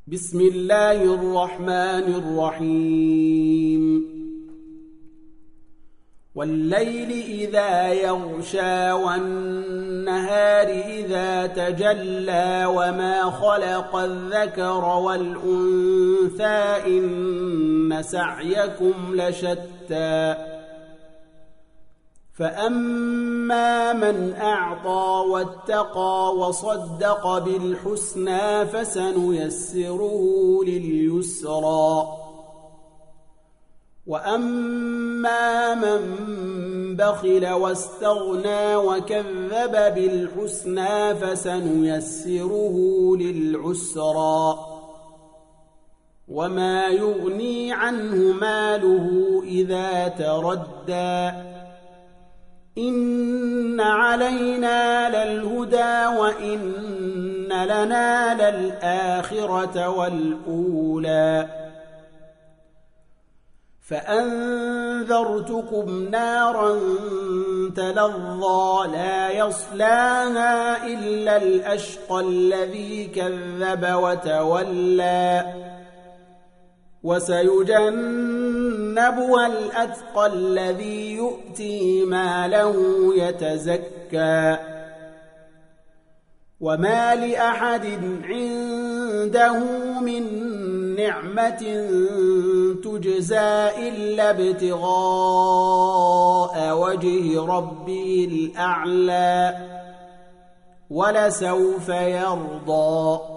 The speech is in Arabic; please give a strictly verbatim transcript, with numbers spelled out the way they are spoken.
بسم الله الرحمن الرحيم والليل إذا يغشى والنهار إذا تجلى وما خلق الذكر والأنثى إن سعيكم لشتى فأما من أعطى واتقى وصدق بالحسنى فسنيسره لليسرى وأما من بخل واستغنى وكذب بالحسنى فسنيسره للعسرى وما يغني عنه ماله إذا تردى إن علينا للهدى وإن لنا للآخرة والأولى فأنذرتكم نارا تلظى لا يصلاها إلا الأشقى الذي كذب وتولى وسيجنبها الأتقى الذي يؤتي ماله يتزكى وما لأحد عنده من نعمة تجزى إلا ابتغاء وجه ربه الأعلى ولسوف يرضى